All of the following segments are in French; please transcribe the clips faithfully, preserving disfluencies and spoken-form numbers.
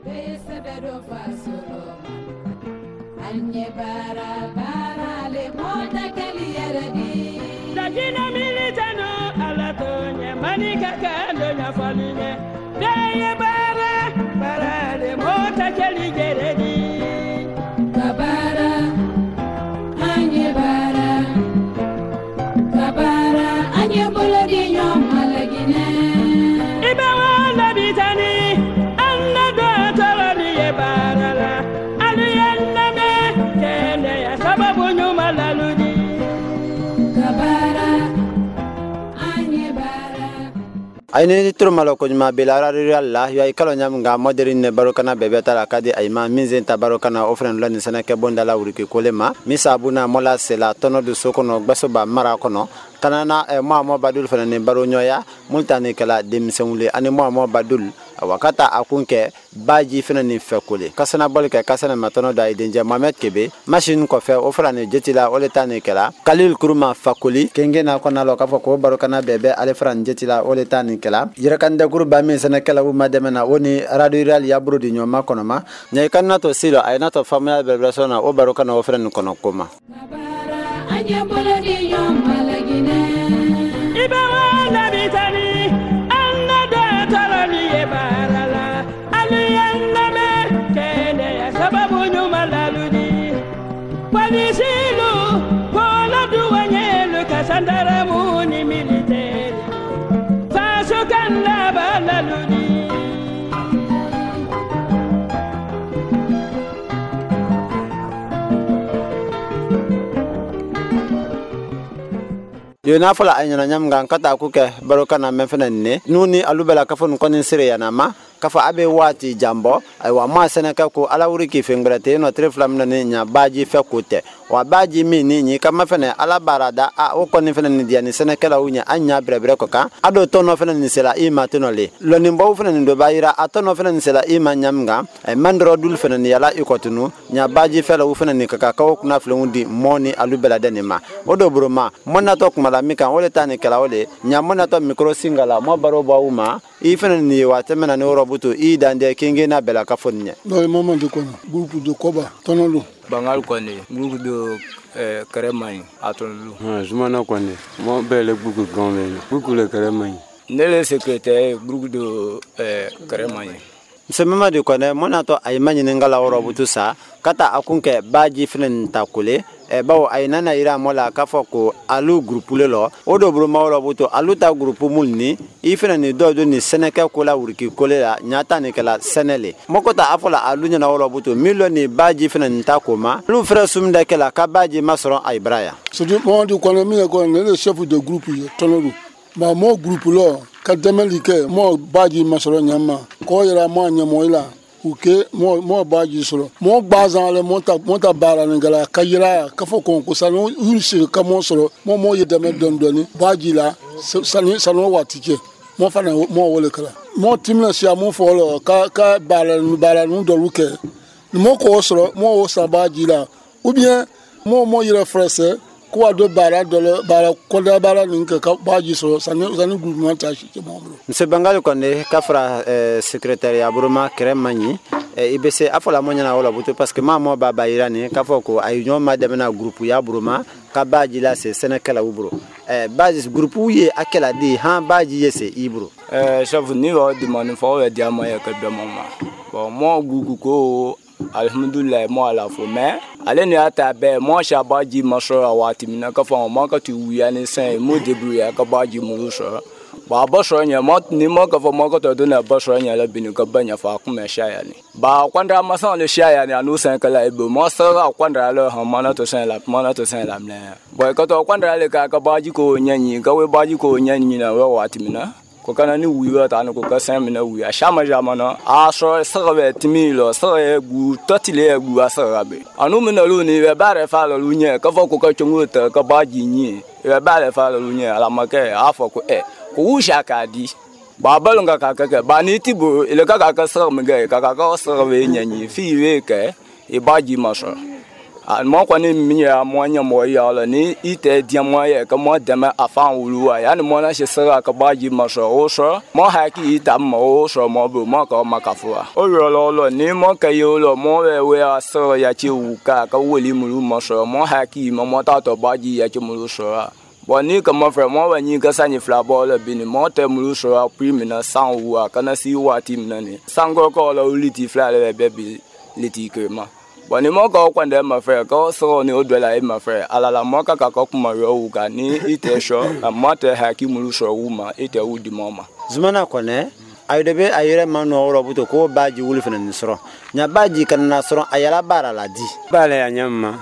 Aini turmalo ko ma belara Allah ya ikalo nyam nga moderin ne barokana bebeta la kadi ayma minzen ta barokana offren lo ni sanake bonda la wuri ko lema misabuna mola sela tono du sokono gbasoba mara kono tanana e mo mo badul fana ne baro nyoya multani kala demsenwule ani mo mo badul wakata akunke baji fana ni fekole kasana bolke kasana matono da idenja Mohamed Kebe machine ko fe offra ne jetila oletani kala Kalil Kuruma fakoli kenge na kona lo kafo ko barokana bebe ale fran jetila oletani kala yirakande groupe mi sana kala wu mademena woni radio real ya brodi nyoma kono ma nyai kanna to silo ay na to family celebration o barokana offra ni kono koma anya bolodi nyoma lagine ibawa nabitani anada tarani ebarala aliyanname kene ya sababu nyuma laludi kwanisilu kola duwanyelu kasandara muni militeri fasukanda balaludi yona fala anyana nyam ngan kata ku ke barokana mefena ne nuni alubela kafon konin sire yana ma kafa abe wati jambo ay wa ma seneka ko ala wuri ki fengrate no treflam na ne nya baji fekote wa baji mi ni ni kama fene ala barada a o konin fene ni diani seneka la unya anya brebre ko ka ado tono fene ni sela i matino le lo ni mbaw fene ni do bayira atono fene ni sela i ma nyam nga ay mandro dul fene ni yala ikotunu nya baji fela u fene ni kaka ka ko na flundi moni alubela denema odo broma monna to kuma mika wole tani kala wole nyamona to micro singala mo baro bauma i fene ni watemena ni robuto i dande kinge na bela kafonnya no mama de kono groupe de koba tonolu bangal kone groupe de eh karemay atonlu ha jumana kone mo bele bugu gombe bugu le karemay ne le secrétaire groupe de eh karemay semema de kone mona to ay manyi ngala robuto sa kata akunke baji fene takule e bawo ay nana ira mola kafoko alu groupe le lo odo bro mawro buto alu ta groupe mulni ifena ni dodo ni seneka kola wurki kolela nyata ni kala senele mokota afola alu nyana woro buto millioni baji fena nta koma lu frère sumda kala ka baji masron ay braya so du mo du kono mi ko le chef de groupe tonolu ma mo groupe lo ka demelike mo baji masron nyama ko yara mo nyamo ila uke mo mo baji solo mo bazan le monta monta bara ngala kayira ka fo kon ko sanu ursi ka mo solo mo mo yedame don doni baji la sanu sanu watike mo fana mo wole kala mo timna sia mo fo lo ka ka bara bara nu do luke mo ko solo mo o sa baji la ou bien mo mo yira frese ko ado bara do bara ko da bara ninka ka baji solo sanu sanu groupement ta ci mo bro monsieur Bangal konde kafra secrétaire abruma kremani e ibese afola monya na wala buto parce que mama baba irani kafoko ay nyoma demena groupe ya bruma ka baji la se senekala ubro e baji groupe uye akela di han baji yese ibro eh chef ni wa demande fo we diama ya ka demama bon mo gugu ko alhamdulillah mo ala fo mais ale ni ata be mo sha baji masoro wati mina ka fo mo ka tu ya ni sen mo debrouiller ka baji mo so ba ba so nya mo ni mo ka fo mo ka to do na ba so nya la binu ka banya fa ku me sha ya ni ba kwanda ma san le sha ya ni anu sen ka la ibo mo so ra kwanda le ha mo na to sen la mo na to sen la mle boy ka to kwanda le ka ka baji ko nya ni ka we baji ko nya ni na we wati mina ko kana ni wiwa ta no ko ka sen mina wi a shama jama no a so sarabe timilo sarabe gu totile gu asarabe anu mina lu ni be bare fa lo lu nye ka fo ko ka chungu ta ka baji ni be bare fa lo lu nye ala make a fo ko e ko usha ka di ba balunga ka ka ba ni tibo ile ka ka ka sarabe ga ka ka ka sarabe nya ni fi we ke e baji ma so a mo kwa ni mi ya mo nya mo ya la ni ite dia mo ya ka mo de ma afan wulu wa ya ni mo na she sara ka ba ji ma so o so mo ha ki ita mo o so mo bu mo ka ma ka fu o yo lo lo ni mo ka yo lo mo we we a so ya chi wu ka ka woli mu mo so mo ha ki mo mo ta to ba ji ya chi mu so boni ka mo fra mo wa ni ka sa ni fla bo la bi ni mo te mu so a pri mi na san wu a ka na si wa tim na ni san go ko la uliti fla le be bi liti ke ma boni mo ko kwande ma fra ko so ni o do la e ma fra ala la mo ka ka ko kuma yo wu ka ni ite sho ma te ha ki mu so wu ma ite wu di mo ma zumana ko ne ayde be ayere ma no ro buto ko baji wuli fena ni soro nya baji kan na soro ayala bara la di bale ya nyamma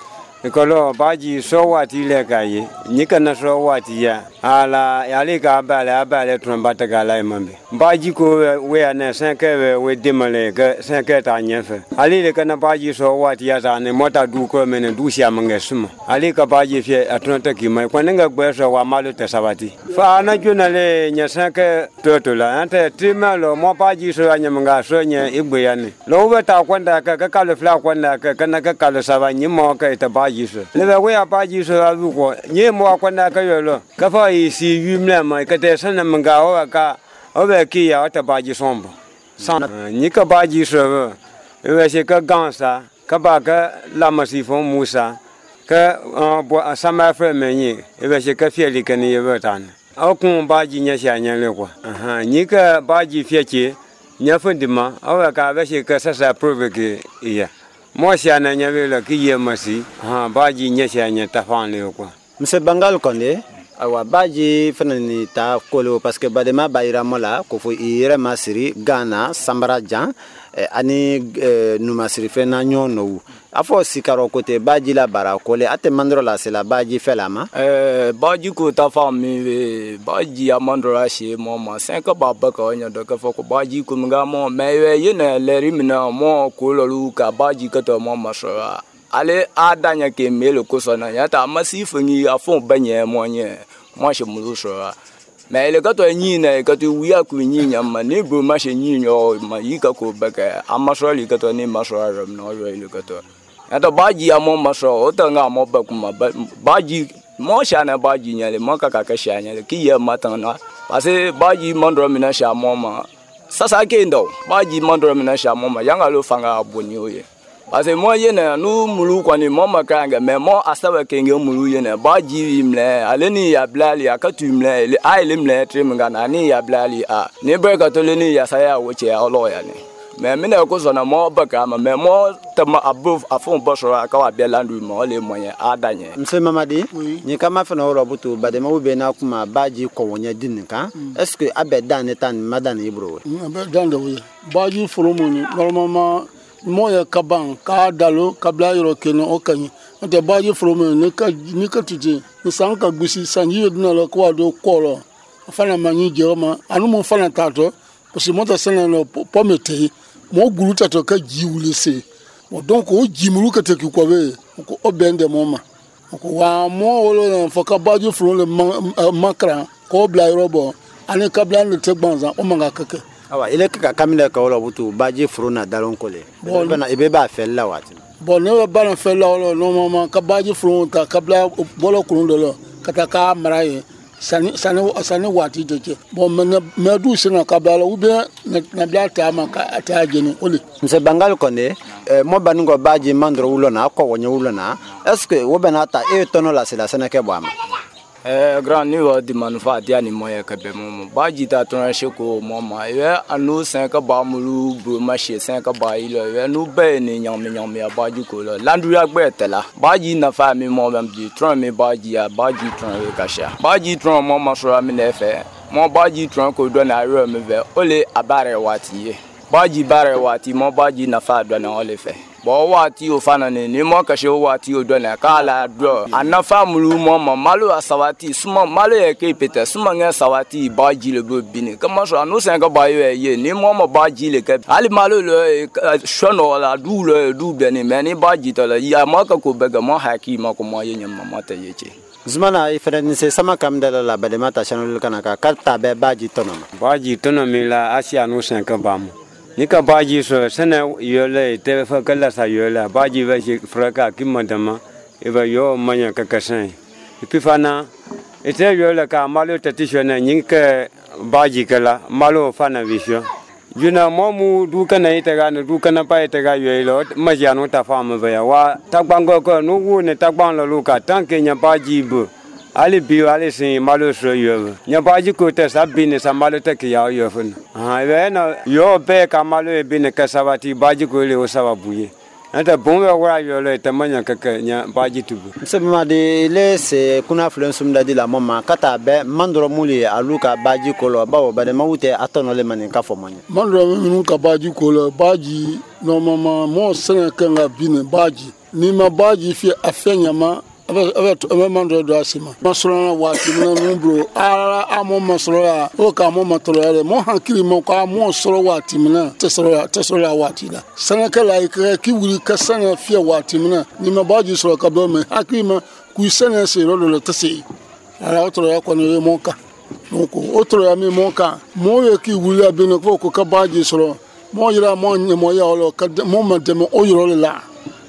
ikolo baji so wati le kaye nyika na so wati ya ala yale ka bale abale trombata gala imambe baji ko we ana cinq we demale ke cinq ta nyefe ali le kana baji so wati ya zane mota du ko mene du sia mangesuma ali ka baji fie atronta ki mai kwanenga gbe so wa malu te sabati fa na juna le nya cinq totola ante timalo mo baji so anya manga so nya igbe ya ni lo we ta kwanda ka ka ka le fla kwanda ka kana ka ka le sabanyi mo ka ita baji le ba we abaji so alu ko nye mo kwanda ka yo lo ka fa yi si yumle ma ka te sana manga o ka o be ki ya ta baji sombo san ni ka baji so we se ka gansa ka ba ka la masifon musa ka bo sama fra menyi we se ka fieli ka ni ye tan o kun baji nya sha nya le ko aha ni ka baji fieke nya fundima o ka we se ka sasa provoke iya mo sia na nya vela ki ye masi ha baji nya sia nya ta fan le ko mse bangal konde awa baji fena ni ta kolo parce que badema bayira mola ko fo ire masiri Ghana sambara jan eh, ani eh, numasiri fena nyono afo sikaro kote baji la bara kole ate mandro la c'est la baji fela ma eh baji ko ta fa mi baji amandro la she mo ma cinq ba ba ko nya do ka fo ko baji ko mga mo me ye na le rimna mo ko lo lu ka baji ka to mo ma so ale adanya ke melo ko so na ya ta masifu ni afo banye mo nye mo she mu so mais le ka to nyi na ka to wi aku nyi nya ma ne bu ma she nyi nyo ma yi ka ko ba ka amasho li ka to ni ma so ram no ro le ka to ata baji amo maso ota nga mo ba kuma baji mo sha na baji nyale mo ka ka sha nyale ki ye matana parce baji mandro mina sha mo ma sasa ke ndo baji mandro mina sha mo ma yanga lo fanga aboni oye parce mo ye na nu mulu kwani mo makanga me mo asawa ke nge mulu ye na baji imle aleni ya blali akatu imle ai limle trim ngana ni ya blali a ni breka to le ni ya saya woche ya olo ya ni mais mine ko zona mo baka ma mais mo tama above afon bosho aka wa belandu mo le moyen adanye mse mamadi ni kama fena ro butu badema ube na kuma baji ko wonya dinka est ce que abedan etan madan ibro abedan de we baji foromo ni normalement mo ya kaban ka dalo kabla yoro keno okanyi ante baji foromo ni ka ni ka tije ni sanka gbisi sanyi yoduna lo ko ado kolo afana manyi joma anu mo fana tato parce que mo ta sana no pomete mo gulu tato ka jiwule se donc o jimuru ka te ko be ko obende mo ma ko wa mo wolo fo ka baji fro le makra ko bla robo ani ka bla le te gbanza o manga keke awa ile ka kamile ka wolo butu baji fro na dalon kole bana ibe ba fella wati bon ne ba na fella wolo no mama ka baji fro ta ka bla bolo kunu do lo kata ka maraye sani sani sani wati jeje bon me me du sina ka bla u be na bla ta ma ka ta jeni ole mse bangal konde eh, mo baningo baji mandro ulo na ko wonye ulo na est ce que wo benata e tono la c'est la sene ke boama eh grand niveau di manufa dia ni moye ka be mo baji ta ton sheko mo ma ye anu cinq ba mulu bro ma she cinq ba ile ye nu be ni nyam nyam ya baji ko lo landu ya gbe tela baji na fa mi mo bam di tron mi baji ya baji tron we ka sha baji tron mo ma so mi na fe mo baji tron ko do na ro mi ve ole abare wati ye baji bare wati mo baji na fa do na ole fe bo wati o fana ni ni mo ka she wati o do na kala do anafa mulu mo mo malu asawati suma malu e ke pete suma nga sawati baji le bo bini kama so anu sen ka ba ye ni mo mo baji le ke ali malu le shono la du le du beni meni baji to la ya mo ka ko bega mo haki mo ko mo ye nyama mata ye che zumana ifere se sama kamdala la badema ta chanel kana ka karta be baji tonoma baji tonoma la asia no sen ka bamu nika baji so sana yole te fa kala sa yole baji va shi fraka kimandama eva yo manya kakasan ipifana ete yole ka malo tatishona nyinka baji kala malo fana visho juna momu dukana itaga no dukana pa itaga yelo majano ta fama va wa takbango ko no wone takbanlo luka tanke nya baji bu ali bio ali sin malo so yo nya baji ko te sabine sa malo te ki ya yo fun ha ve na yo be ka malo e bine ka sabati baji ko le o sababuye ata bombe wa yo le tamanya ka nya baji tubu sebma de le se kuna influence mda di la mama kata be mandro muli aluka baji ko lo bawo ba de mawute atono le manin ka fo manya mandro minu ka baji ko lo baji no mama mo sene kanga bine baji ni ma baji fi afenya ma aba aba mandro do asima masoro wa timna numbro ara amo masoro ya o ka mo matoro ya mo hankiri mo ka mo soro wa timna tesoro ya tesoro ya watila sana kala ka ki wuri ka sana fi wa timna ni ma baji soro ka do me akima ku sana se ro lo tese ara otoro ya ko ni mo ka nko otoro ya mi mo ka mo ye ki wuri abino ko ko ka baji soro mo yira mo nye mo ya lo ka mo ma de mo o yiro la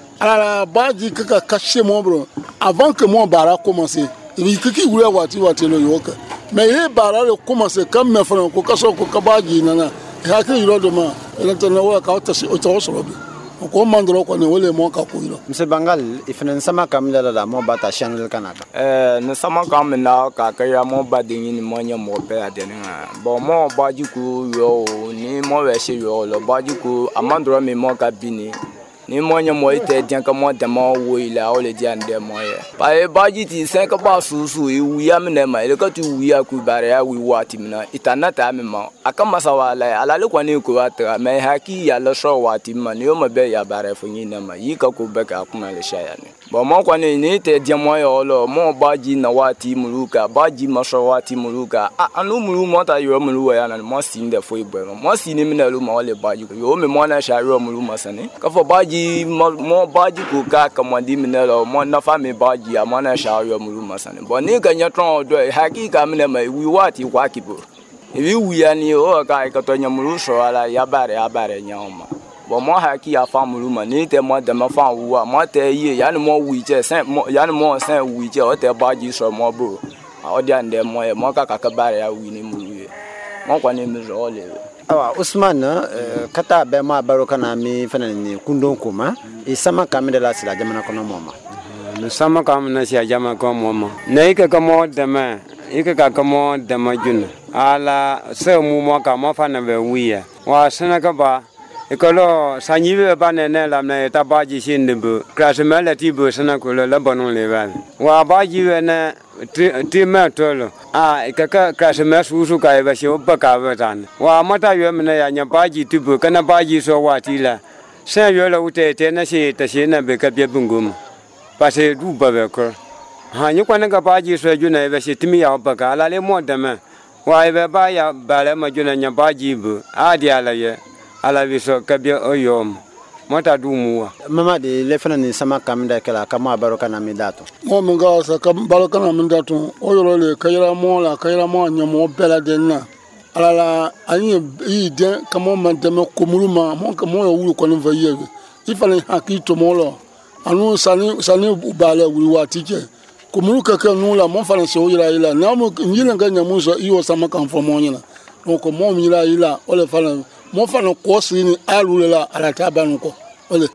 ala baji kaka kashe mo bro avant que mon bara commence il kiki wura wati wati lo yoka mais il bara le commence comme me fran ko kaso ko kabaji nana ha ki yiro do ma ele tana wa ka tasi o tawo soro bi ko mandro ko ne wole mo ka ko yiro mse bangal ifenen sama kamila la mo bata channel kanaka eh ne sama kamina ka ka ya mo badin ni mo nya mo pe adeni bo mo baji ku yo ni mo we she yo lo baji ku amandro mi mo ka bini ni monya mo ite dian ka mo de mo wo ila o le dian de mo ye pa e baji ti sen ka ba susu e wiya me na ma ile ka tu wiya ku bare ya wi wati mina itana ta me ma aka masawa la ala le kwani ko atra me haki ya lo so wati ma ni o ma be ya bare fo ni na ma yi ka ko be ka kuma le shaya ni bo mo kwani ni te dian mo yo lo mo baji na wati muluka baji ma so wati muluka anu mulu mo ta yo mulu ya na mo sin de fo ibo mo sin ni me na lu ma le baji ko yo me mo na sha ro mulu ma sane ka fo baji mo baji ko ka kamandi minelo mo na fa me baji ya mo na sha yo mulu masane bo ni ka nya tron do hakika mine mai wi wati kwa kibo ebi wi ya ni o ka ka to nya mulu so ala ya bare ya bare nya ma bo mo haki ya fa mulu ma ni te mo de ma fa wu mo te yi ya ni mo wi je sen ya ni mo sen wi je o te baji so mo bo o dia nde mo e mo ka ka bare ya wi ni mulu mo kwa ni mi zo le awa Usman uh, kata be ma baroka na mi fana ni kundon kuma e sama kamida la sila jamana kono moma no sama kamina sia jama ko moma nei ka kamo dama ika ka kamo dama jun ala se mu mo ka mo fana be wiya wa sana ka ba ikolo sanyibe ba ne ne la na ta baji shindbu krasmela tibu sana ko la bonon le ba wa baji we na ti ma tolo a ikaka krasmela susu ka ba shi ba ka ba tan wa mata yo mena ya nya baji tibu kana baji so wati la sa yo la ute te na shi ta shi na be ka be bungum pa se du ba be ko ha nyi kwa na ka baji so ju na be shi timi ya ba ka la le mo da ma wa be ba ya ba le ma ju na nya baji bu a dia la ye ala viso kabia oyom mota dumuwa mama de le fana ni sama kamida kala kama baroka na midato mo menga sa kam baroka na midato o yoro le kayira mo la kayira mo nya mo bela denna ala la ani yi den kamo man de me komuluma mo kamo yo wulu ko ni vaye ifale hakito mo lo anu sani sani ubale wulu watije komulu kaka nu la mo fana so yira ila na mo nyina nga nya mo so iyo sama kan fo mo nyina donc mo mi yira ila o le fana mo fana ko sini alule la ala tabanu ko ole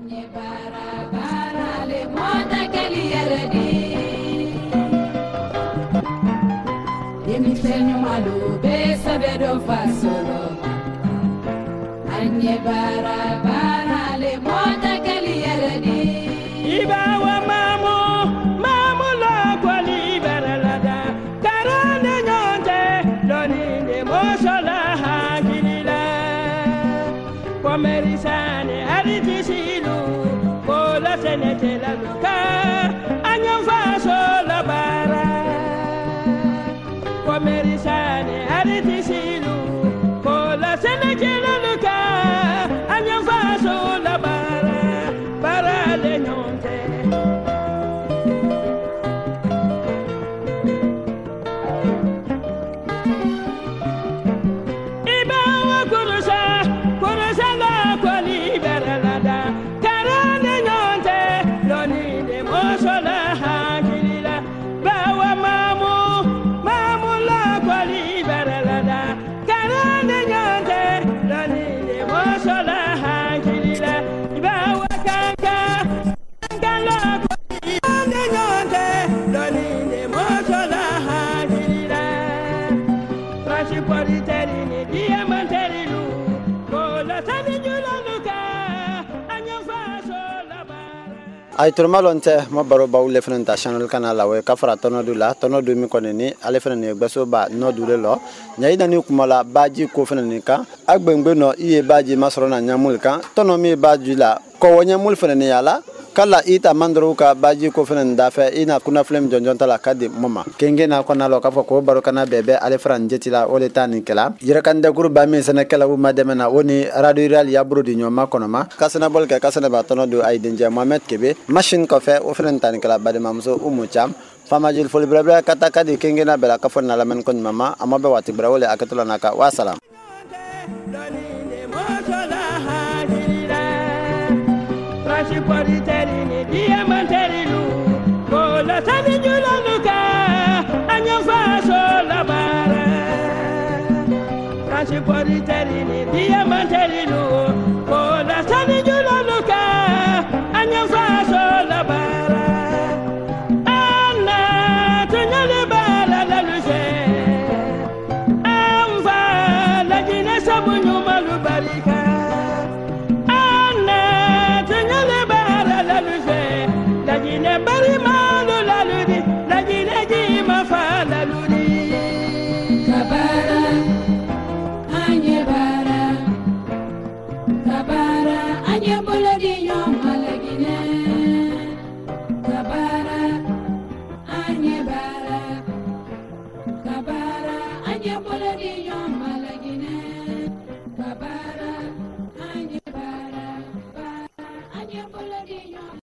Demisenyo malo be sabedo fasolo anye bara bara le mota keliyeredi iba wa mamo mamo la kwali beralada karane nyonte doni ne mosola hangilila komerisane aritisilu kola senete la luka anya fasola bara komerisane aritisilu kola senete la luka anya fasola bara bara le nyonte iba wa kurusa kurusa ay turmalonte mo baro bawle fenanta channel kana la we kafara tono dula tono do mi koneni ale fenani gbaso ba no dule lo nyai dani kumala baji ko fenani ka agbengbe no iye baji masoro na nyamul ka tono mi baji la ko wonyamul fenani yala kala ita mandro ka baji ko fenen dafa ina kuna flem jonjon tala kadi mama kenge na kona lo ka ko baro kana bebe ale fran jetila ole tani kala jira kan de groupe mi sene kala wu mademena woni radio real ya brodi nyoma kono ma kasana bol ka kasana ba tono do ay denja mohammed kebe machine ko fe o fren tani kala bade mamso umu cham fama jil fol brebra kata kadi kenge na bela ka fon na la men kon mama amabe wati brawole akatula naka wa salam Terini diamanterilu kola tani julaluka anya faso la bara transport terini diamanterilu kola tani julaluka anya faso la bara anna tunyale bala la luce amva la jina sabunyu malubarika bari malu laludi lajine ji mafa laludi kabara anye bara kabara anye bolodi nyom malagine kabara anye bara kabara anye bolodi nyom malagine kabara anye bara anye bolodi nyom